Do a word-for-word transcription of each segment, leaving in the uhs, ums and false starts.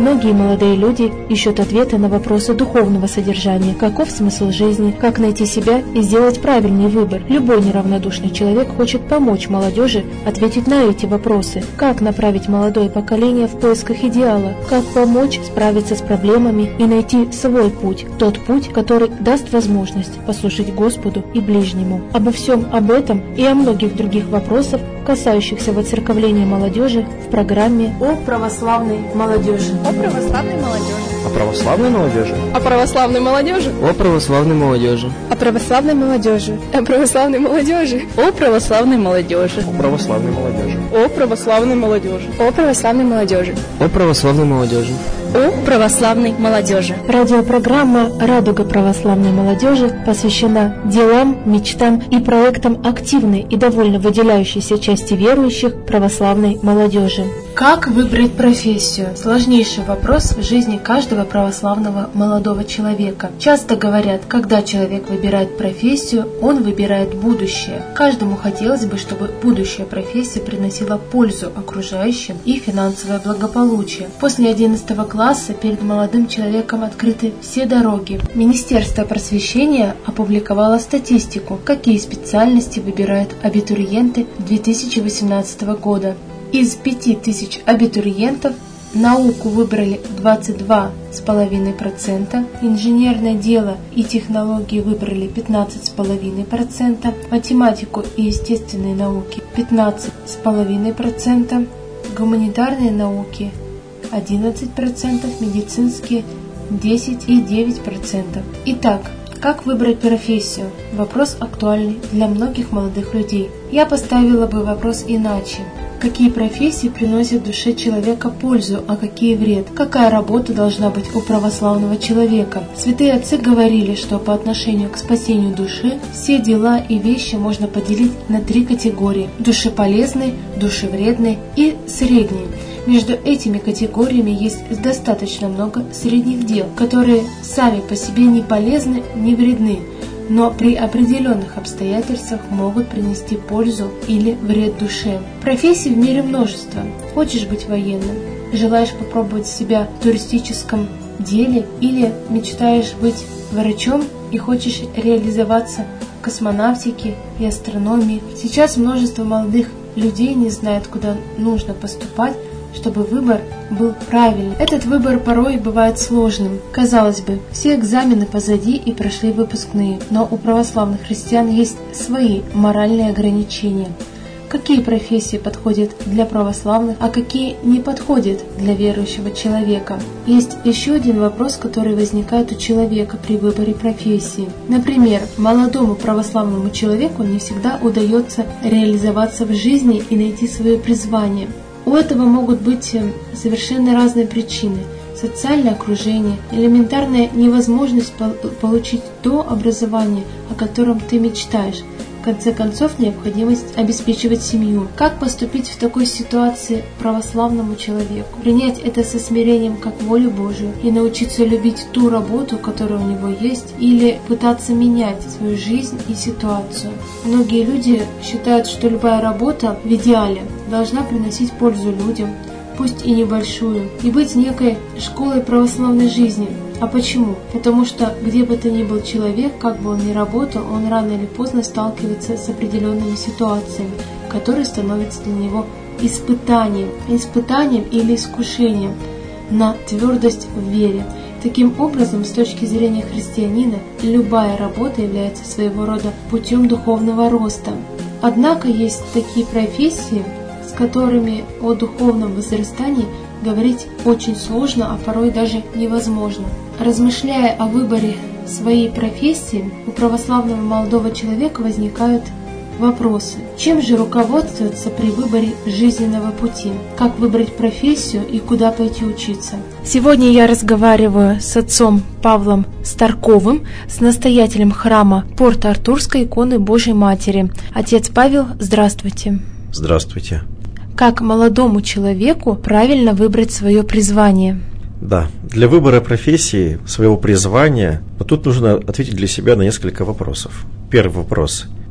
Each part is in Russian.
Многие молодые люди ищут ответы на вопросы духовного содержания. Каков смысл жизни? Как найти себя и сделать правильный выбор? Любой неравнодушный человек хочет помочь молодежи ответить на эти вопросы. Как направить молодое поколение в поисках идеала? Как помочь справиться с проблемами и найти свой путь? Тот путь, который даст возможность послушать Господу и ближнему. Обо всем об этом и о многих других вопросах, касающихся воцерковления молодежи, в программе «О православной молодежи». О православной молодежи. О православной молодежи. О православной молодежи. О православной молодежи. О православной молодежи. О православной молодежи. О православной молодежи. О православной молодежи. О православной молодежи. О православной молодежи. О православной молодежи. О православной молодежи. Радиопрограмма «Радуга православной молодежи» посвящена делам, мечтам и проектам активной и довольно выделяющейся части верующих православной молодежи. Как выбрать профессию? Сложнейший вопрос в жизни каждого православного молодого человека. Часто говорят, когда человек выбирает профессию, он выбирает будущее. Каждому хотелось бы, чтобы будущая профессия приносила пользу окружающим и финансовое благополучие. После одиннадцатого класса перед молодым человеком открыты все дороги. Министерство просвещения опубликовало статистику, какие специальности выбирают абитуриенты две тысячи восемнадцатого года. Из пяти тысяч абитуриентов науку выбрали двадцать два целых пять десятых процента, инженерное дело и технологии выбрали пятнадцать целых пять десятых процента, математику и естественные науки пятнадцать целых пять десятых процента, гуманитарные науки одиннадцать процентов, медицинские десять целых девять десятых процента. Итак, как выбрать профессию? Вопрос актуальный для многих молодых людей. Я поставила бы вопрос иначе. Какие профессии приносят душе человека пользу, а какие вред? Какая работа должна быть у православного человека? Святые отцы говорили, что по отношению к спасению души все дела и вещи можно поделить на три категории: душеполезные, душевредные и средние. Между этими категориями есть достаточно много средних дел, которые сами по себе не полезны, не вредны, но при определенных обстоятельствах могут принести пользу или вред душе. Профессий в мире множество. Хочешь быть военным? Желаешь попробовать себя в туристическом деле? Или мечтаешь быть врачом и хочешь реализоваться в космонавтике и астрономии? Сейчас множество молодых людей не знают, куда нужно поступать, чтобы выбор был правильным. Этот выбор порой бывает сложным. Казалось бы, все экзамены позади и прошли выпускные, но у православных христиан есть свои моральные ограничения. Какие профессии подходят для православных, а какие не подходят для верующего человека? Есть еще один вопрос, который возникает у человека при выборе профессии. Например, молодому православному человеку не всегда удается реализоваться в жизни и найти свое призвание. У этого могут быть совершенно разные причины. Социальное окружение, элементарная невозможность получить то образование, о котором ты мечтаешь. В конце концов, необходимость обеспечивать семью. Как поступить в такой ситуации православному человеку? Принять это со смирением как волю Божию и научиться любить ту работу, которая у него есть, или пытаться менять свою жизнь и ситуацию. Многие люди считают, что любая работа в идеале должна приносить пользу людям, пусть и небольшую, и быть некой школой православной жизни. А почему? Потому что где бы то ни был человек, как бы он ни работал, он рано или поздно сталкивается с определенными ситуациями, которые становятся для него испытанием, испытанием или искушением на твердость в вере. Таким образом, с точки зрения христианина, любая работа является своего рода путем духовного роста. Однако есть такие профессии, с которыми о духовном возрастании говорить очень сложно, а порой даже невозможно. Размышляя о выборе своей профессии, у православного молодого человека возникают вопросы. Чем же руководствоваться при выборе жизненного пути? Как выбрать профессию и куда пойти учиться? Сегодня я разговариваю с отцом Павлом Старковым, с настоятелем храма Порто-Артурской иконы Божьей Матери. Отец Павел, здравствуйте. Здравствуйте. Как молодому человеку правильно выбрать свое призвание? Да, для выбора профессии, своего призвания, но тут нужно ответить для себя на несколько вопросов. Первый вопрос.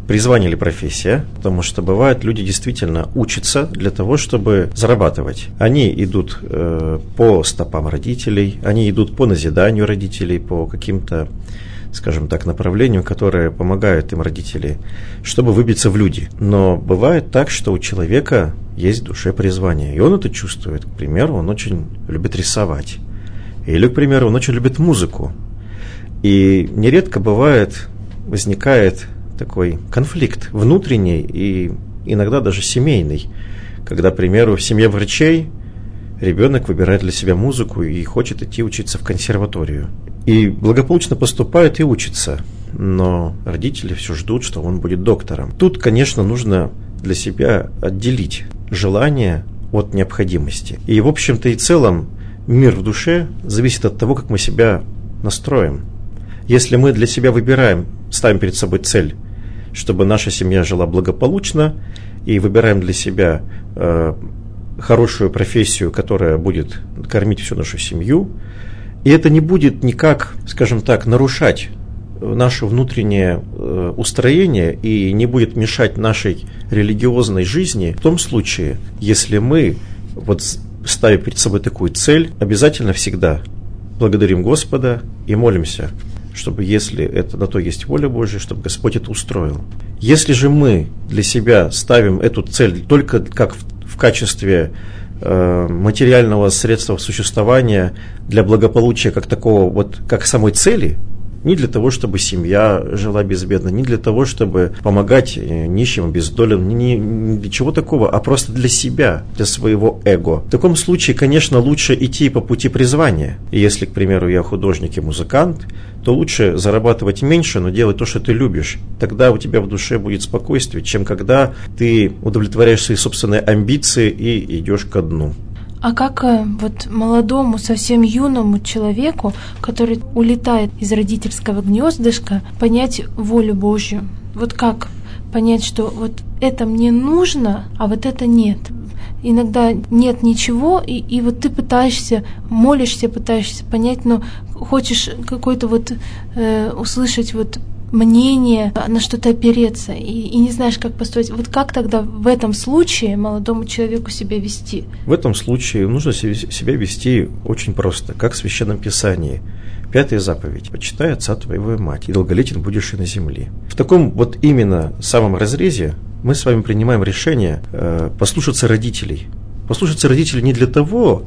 призвание или профессия, потому что бывает, люди действительно учатся для того, чтобы зарабатывать. Они идут э, по стопам родителей, они идут по назиданию родителей, по каким-то, скажем так, направлениям, которые помогают им родители, чтобы выбиться в люди. Но бывает так, что у человека есть в душе призвание, и он это чувствует. К примеру, он очень любит рисовать, или, к примеру, он очень любит музыку. И нередко бывает, возникает такой конфликт внутренний и иногда даже семейный, когда, к примеру, в семье врачей ребенок выбирает для себя музыку и хочет идти учиться в консерваторию. И благополучно поступает и учится, но родители все ждут, что он будет доктором. Тут, конечно, нужно для себя отделить желание от необходимости. И, в общем-то и целом, мир в душе зависит от того, как мы себя настроим. Если мы для себя выбираем, ставим перед собой цель, чтобы наша семья жила благополучно, и выбираем для себя э, хорошую профессию, которая будет кормить всю нашу семью, и это не будет никак, скажем так, нарушать наше внутреннее э, устроение и не будет мешать нашей религиозной жизни, в том случае, если мы, вот ставя перед собой такую цель, обязательно всегда благодарим Господа и молимся, чтобы, если это на то есть воля Божья, чтобы Господь это устроил. Если же мы для себя ставим эту цель только как в, в качестве э, материального средства существования для благополучия как такого, вот как самой цели, не для того, чтобы семья жила безбедно, не для того, чтобы помогать нищим, обездоленным, ни, ни для чего такого, а просто для себя, для своего эго. В таком случае, конечно, лучше идти по пути призвания. И если, к примеру, я художник и музыкант, то лучше зарабатывать меньше, но делать то, что ты любишь. Тогда у тебя в душе будет спокойствие, чем когда ты удовлетворяешь свои собственные амбиции и идешь ко дну. А как вот молодому, совсем юному человеку, который улетает из родительского гнездышка, понять волю Божью? Вот как понять, что вот это мне нужно, а вот это нет? Иногда нет ничего, и, и вот ты пытаешься, молишься, пытаешься понять, но хочешь какой-то вот э, услышать вот мнение, на что-то опереться, и, и не знаешь, как поступить. Вот как тогда в этом случае молодому человеку себя вести? В этом случае нужно себя вести очень просто, как в Священном Писании. Пятая заповедь. «Почитай отца твоего и мать, и долголетен будешь и на земле». В таком вот именно самом разрезе мы с вами принимаем решение э, послушаться родителей. Послушаться родителей не для того,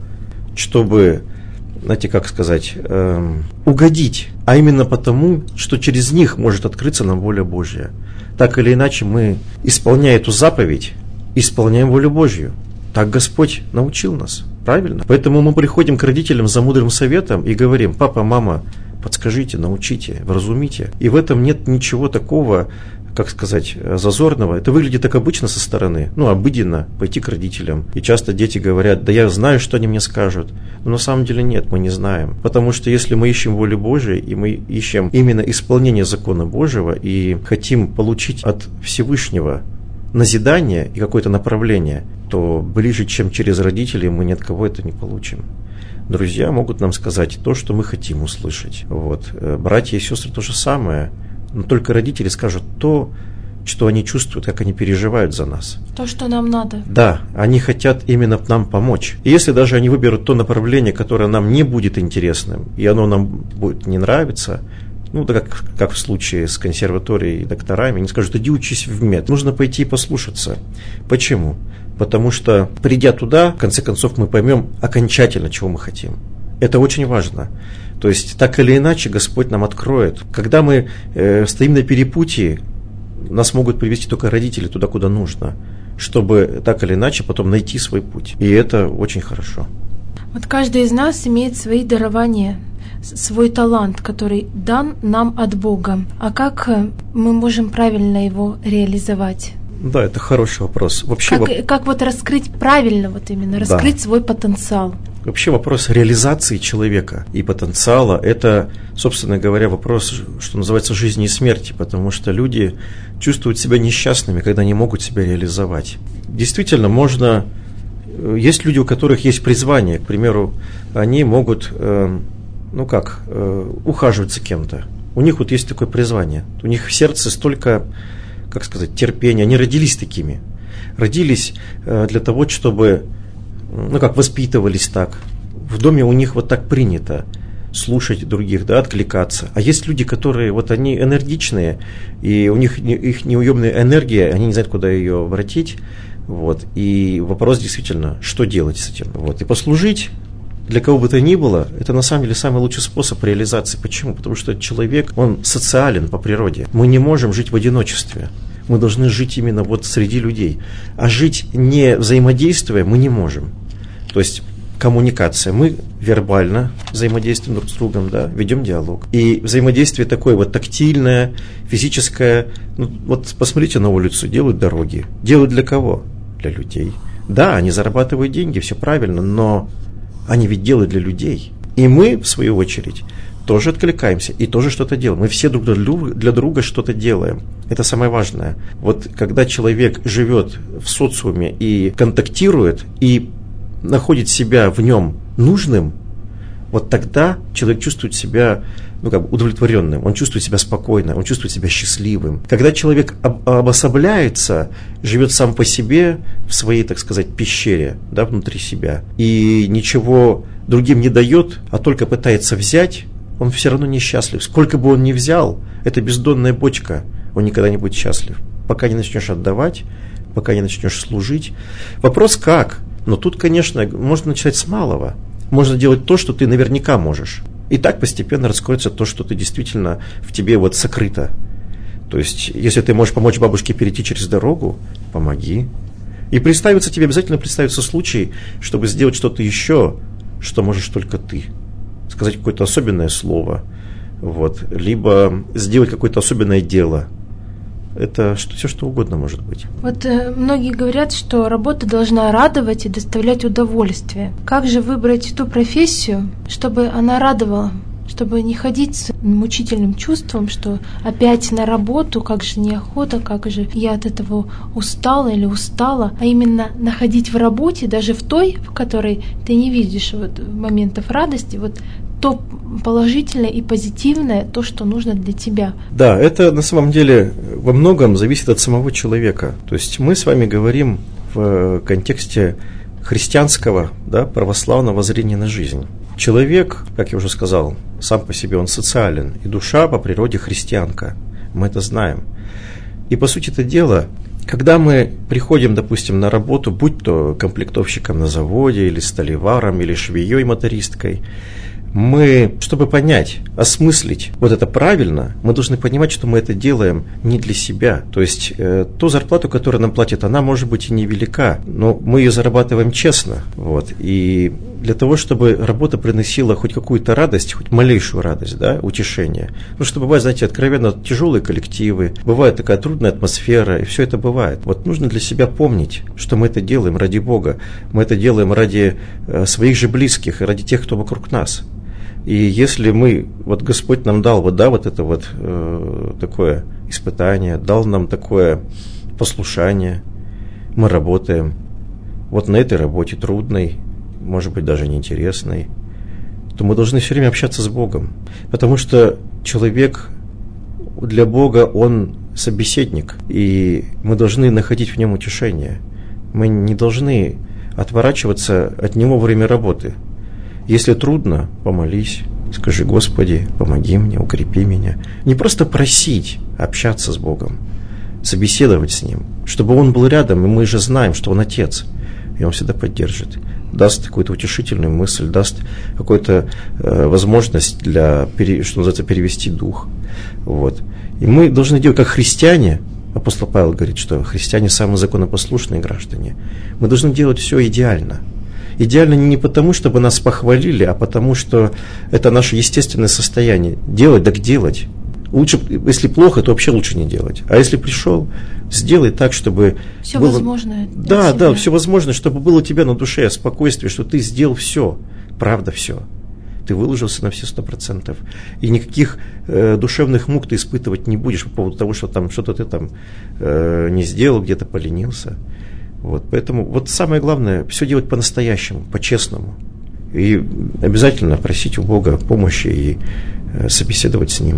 чтобы, знаете, как сказать, э, угодить, а именно потому, что через них может открыться нам воля Божья. Так или иначе, мы, исполняя эту заповедь, исполняем волю Божью. Так Господь научил нас, правильно? Поэтому мы приходим к родителям за мудрым советом и говорим: папа, мама, подскажите, научите, вразумите. И в этом нет ничего такого, как сказать, зазорного. Это выглядит так обычно со стороны, ну, обыденно, пойти к родителям. И часто дети говорят: да я знаю, что они мне скажут. Но на самом деле нет, мы не знаем. Потому что если мы ищем волю Божию, и мы ищем именно исполнение закона Божьего, и хотим получить от Всевышнего назидание и какое-то направление, то ближе, чем через родителей, мы ни от кого это не получим. Друзья могут нам сказать то, что мы хотим услышать. Вот. Братья и сестры то же самое. Но только родители скажут то, что они чувствуют, как они переживают за нас. То, что нам надо. Да, они хотят именно нам помочь. И если даже они выберут то направление, которое нам не будет интересным, и оно нам будет не нравиться, ну, так как, как в случае с консерваторией и докторами, они скажут: иди учись в мед. Нужно пойти и послушаться. Почему? Потому что, придя туда, в конце концов, мы поймем окончательно, чего мы хотим. Это очень важно. То есть, так или иначе, Господь нам откроет. Когда мы э, стоим на перепутье, нас могут привести только родители туда, куда нужно, чтобы так или иначе потом найти свой путь. И это очень хорошо. Вот каждый из нас имеет свои дарования, свой талант, который дан нам от Бога. А как мы можем правильно его реализовать? Да, это хороший вопрос. Вообще, как, воп... как вот раскрыть правильно, вот именно, раскрыть да. свой потенциал? Вообще вопрос реализации человека и потенциала – это, собственно говоря, вопрос, что называется, жизни и смерти, потому что люди чувствуют себя несчастными, когда не могут себя реализовать. Действительно, можно… Есть люди, у которых есть призвание, к примеру, они могут, э, ну как, э, ухаживать за кем-то. У них вот есть такое призвание. У них в сердце столько как сказать, терпения, они родились такими. Родились э, для того, чтобы, ну как, воспитывались так. В доме у них вот так принято слушать других, да, откликаться. А есть люди, которые, вот они энергичные, и у них их неуемная энергия, они не знают, куда ее обратить. Вот. И вопрос действительно, что делать с этим. Вот. И послужить для кого бы то ни было, это на самом деле самый лучший способ реализации. Почему? Потому что человек, он социален по природе. Мы не можем жить в одиночестве. Мы должны жить именно вот среди людей. А жить не взаимодействуя мы не можем. То есть коммуникация. Мы вербально взаимодействуем друг с другом, да, ведем диалог. И взаимодействие такое вот тактильное, физическое. Ну, вот посмотрите на улицу, делают дороги. Делают для кого? Для людей. Да, они зарабатывают деньги, все правильно, но они ведь делают для людей. И мы, в свою очередь, тоже откликаемся и тоже что-то делаем. Мы все друг для друга что-то делаем. Это самое важное. Вот когда человек живет в социуме и контактирует, и находит себя в нем нужным, вот тогда человек чувствует себя, ну, как бы удовлетворенным, он чувствует себя спокойно, он чувствует себя счастливым. Когда человек об- обособляется, живет сам по себе в своей, так сказать, пещере, да, внутри себя, и ничего другим не дает, а только пытается взять, он все равно несчастлив. Сколько бы он ни взял, это бездонная бочка, он никогда не будет счастлив. Пока не начнешь отдавать, пока не начнешь служить. Вопрос как? Но тут, конечно, можно начать с малого. Можно делать то, что ты наверняка можешь. И так постепенно раскроется то, что ты действительно в тебе вот сокрыто. То есть, если ты можешь помочь бабушке перейти через дорогу, помоги. И представится тебе, обязательно представится случай, чтобы сделать что-то еще, что можешь только ты. Сказать какое-то особенное слово, вот, либо сделать какое-то особенное дело. Это что, все что угодно может быть. Вот э, многие говорят, что работа должна радовать и доставлять удовольствие. Как же выбрать ту профессию, чтобы она радовала, чтобы не ходить с мучительным чувством, что опять на работу, как же неохота, как же я от этого устала или устала, а именно находить в работе, даже в той, в которой ты не видишь вот моментов радости, вот то положительное и позитивное, то, что нужно для тебя. Да, это на самом деле во многом зависит от самого человека. То есть мы с вами говорим в контексте христианского, да, православного зрения на жизнь. Человек, как я уже сказал, сам по себе он социален, и душа по природе христианка. Мы это знаем. И по сути это дело, когда мы приходим, допустим, на работу, будь то комплектовщиком на заводе, или столеваром, или швеей-мотористкой, мы, чтобы понять, осмыслить вот это правильно, мы должны понимать, что мы это делаем не для себя. То есть э, ту зарплату, которую нам платят, она может быть и невелика, но мы ее зарабатываем честно. Вот. И для того, чтобы работа приносила хоть какую-то радость, хоть малейшую радость, да, утешение. Потому что бывают, знаете, откровенно тяжелые коллективы, бывает такая трудная атмосфера, и все это бывает. Вот нужно для себя помнить, что мы это делаем ради Бога, мы это делаем ради э, своих же близких, ради тех, кто вокруг нас. И если мы, вот Господь нам дал вот, да, вот это вот э, такое испытание, дал нам такое послушание, мы работаем вот на этой работе трудной, может быть, даже неинтересной, то мы должны все время общаться с Богом, потому что человек для Бога, он собеседник, и мы должны находить в нем утешение. Мы не должны отворачиваться от него во время работы. Если трудно, помолись, скажи: Господи, помоги мне, укрепи меня. Не просто просить, общаться с Богом, собеседовать с Ним, чтобы Он был рядом, и мы же знаем, что Он Отец, и Он всегда поддержит, даст какую-то утешительную мысль, даст какую-то э, возможность для, что называется, перевести дух. Вот. И мы должны делать, как христиане. Апостол Павел говорит, что христиане самые законопослушные граждане. Мы должны делать все идеально. Идеально не потому, чтобы нас похвалили, а потому, что это наше естественное состояние. Делать, так делать. Лучше, если плохо, то вообще лучше не делать. А если пришел, сделай так, чтобы... Все было... возможное. Да, себя. да, все возможное, чтобы было у тебя на душе спокойствие, что ты сделал все, правда все. Ты выложился на все сто процентов. И никаких э, душевных мук ты испытывать не будешь по поводу того, что там что-то ты там э, не сделал, где-то поленился. Вот, поэтому вот самое главное, все делать по-настоящему, по-честному. И обязательно просить у Бога помощи и э, собеседовать с Ним.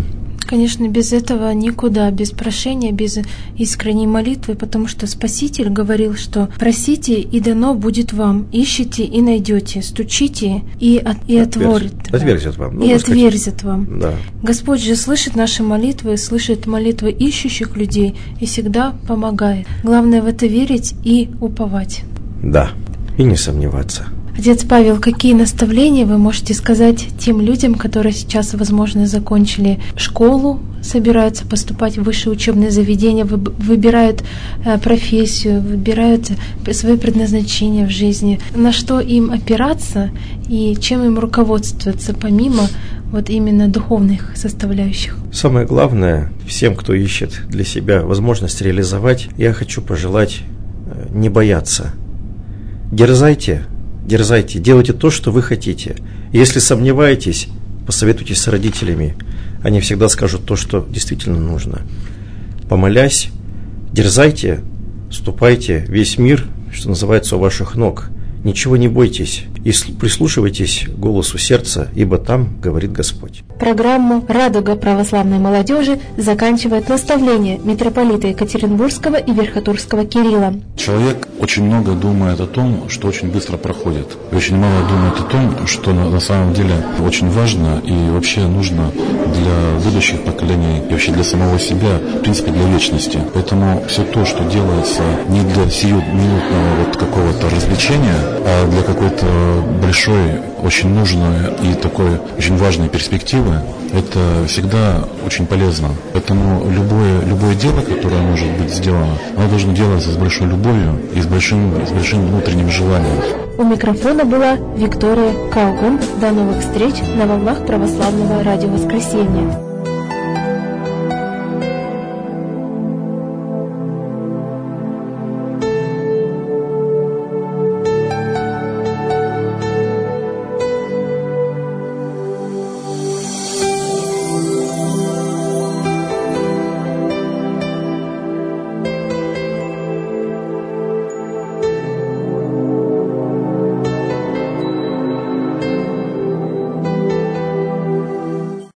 Конечно, без этого никуда, без прошения, без искренней молитвы, потому что Спаситель говорил, что просите, и дано будет вам, ищите и найдете, стучите и, от, и отворит. Отверзят вам. Ну, и отверзят вам. Да. Господь же слышит наши молитвы, слышит молитвы ищущих людей и всегда помогает. Главное в это верить и уповать. Да, и не сомневаться. Отец Павел, какие наставления вы можете сказать тем людям, которые сейчас, возможно, закончили школу, собираются поступать в высшее учебное заведение, выбирают профессию, выбирают свое предназначение в жизни, на что им опираться и чем им руководствоваться, помимо вот именно духовных составляющих? Самое главное, всем, кто ищет для себя возможность реализовать, я хочу пожелать не бояться. Дерзайте. Дерзайте, делайте то, что вы хотите. Если сомневаетесь, посоветуйтесь с родителями. Они всегда скажут то, что действительно нужно. Помолясь, дерзайте, ступайте, весь мир, что называется, у ваших ног. Ничего не бойтесь и прислушивайтесь к голосу сердца, ибо там говорит Господь. Программу «Радуга православной молодежи» заканчивает наставление митрополита Екатеринбургского и Верхотурского Кирилла. Человек очень много думает о том, что очень быстро проходит. И очень мало думает о том, что на самом деле очень важно и вообще нужно для будущих поколений и вообще для самого себя, в принципе, для вечности. Поэтому все то, что делается не для сиюминутного вот какого-то развлечения, а для какой-то большой, очень нужной и такой очень важной перспективы, это всегда очень полезно. Поэтому любое, любое дело, которое может быть сделано, оно должно делаться с большой любовью и с большим, с большим внутренним желанием. У микрофона была Виктория Каугун. До новых встреч на волнах православного радио «Воскресенье».